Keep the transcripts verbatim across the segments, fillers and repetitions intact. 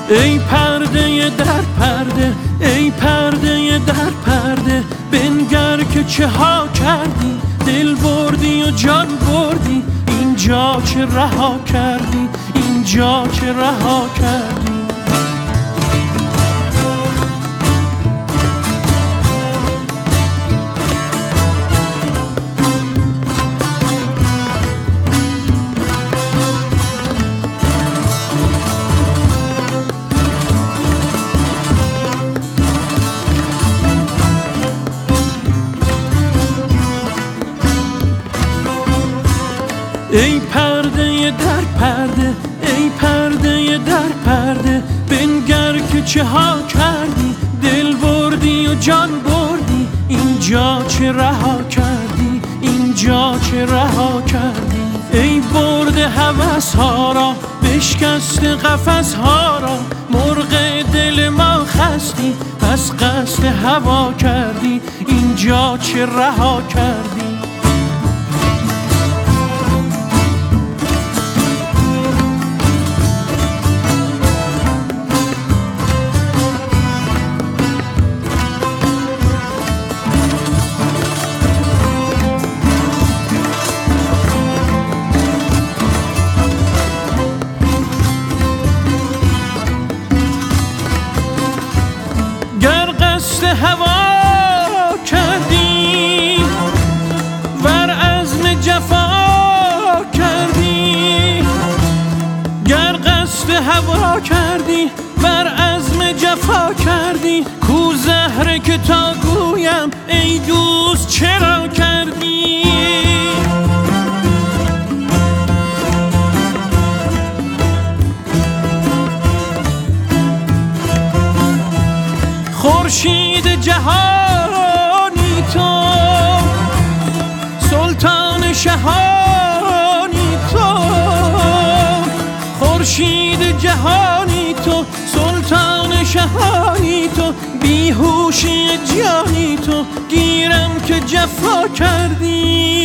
ای پرده در پرده، ای پرده در پرده، بنگر که چه ها کردی، دل بردی و جان بردی، اینجا چه رها کردی، اینجا چه رها کردی. ای پرده در پرده، ای پرده در پرده، بنگر که چه ها کردی، دل بردی و جان بردی، اینجا چه رها کردی، اینجا چه رها کردی. ای برده هوس ها را، بشکست قفس ها را، مرغ دل ما خستی، پس قصد هوا کردی، اینجا چه رها کردی. هوا کردی ور عزم جفا کردی، گر قصد هوا کردی ور عزم جفا کردی، کو زهره که تا گویم ای دوست چرا کردی. خورشید جهانی تو، سلطان شهانی تو، خورشید جهانی تو، سلطان شهانی تو، بیهوشی جانی تو، گیرم که جفا کردی.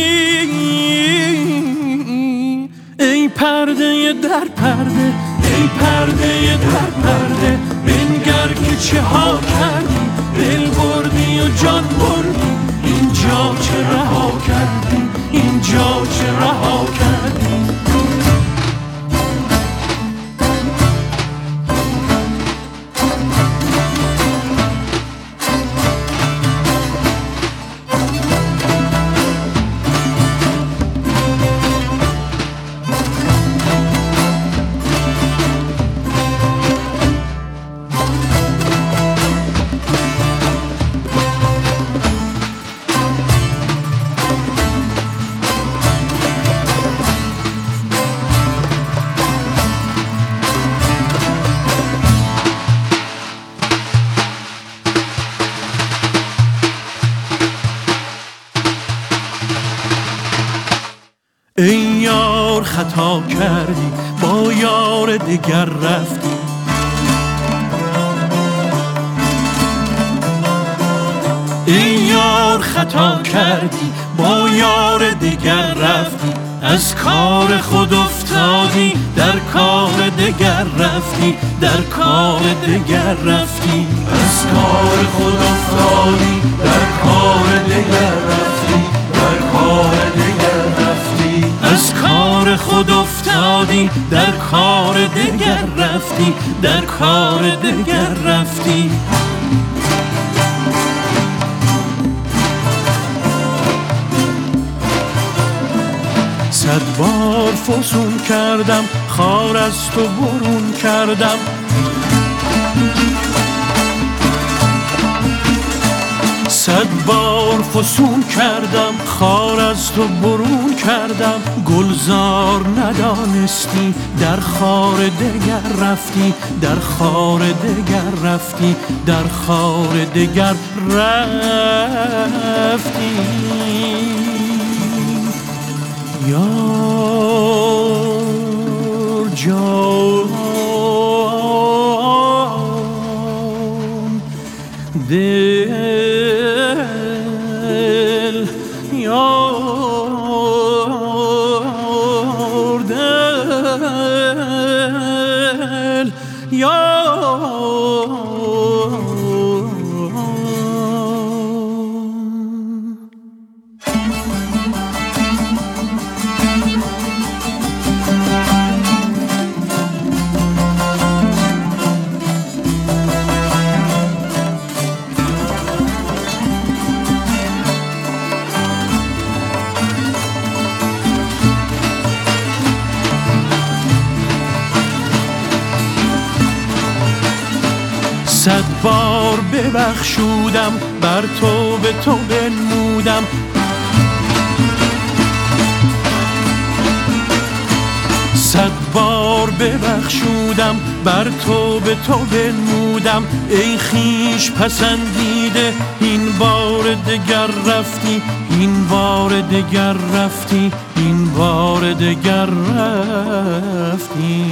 ای پرده در پرده، ای پرده در پرده، بنگر که چه ها کردی، دل بردی و جان بردی، اینجا چه رها کردی، اینجا چه رها کردی. ای یار خطا کردی، با یار دگر رفتی، ای یار خطا کردی، با یار دگر رفتی، از کار خود افتادی، در کار دگر رفتی، در کار دگر رفتی، از کار خود افتادی، در کار دگر رفتی، در کار دگر رفتی، از کار خود افتادی، در کار دگر رفتی، در کار دگر رفتی. صد بار فسون کردم، خار از تو برون کردم، صد بار فسون کردم، خار از تو برون کردم، گلزار ندانستی، در خار دگر رفتی، در خار دگر رفتی، در خار دگر رفتی. یار جان دل، یار دل، یار صد بار ببخشودم، بر تو به تو بنمودم. صد بار ببخشودم، بر تو به تو بنمودم. ای خویش پسندیده این بار دگر رفتی، این بار دگر رفتی، این بار دگر رفتی.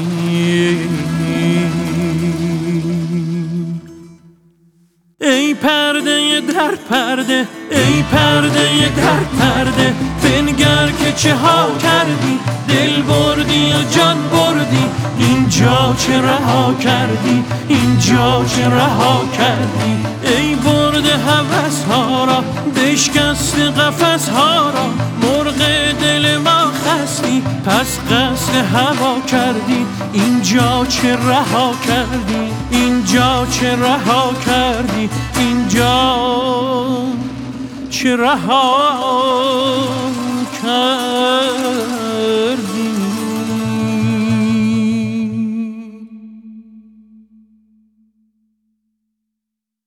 ای پرده در پرده، ای پرده در پرده، بنگر که چه ها کردی. دل بردی و جان بردی، اینجا چه رها کردی، اینجا چه رها کردی. ای برده هوس ها را، بشکست قفس ها را. مرغ دل ما خستی، پس قصد هوا کردی. اینجا چه رها کردی، اینجا چه رها کردی، اینجا چه رها کردی.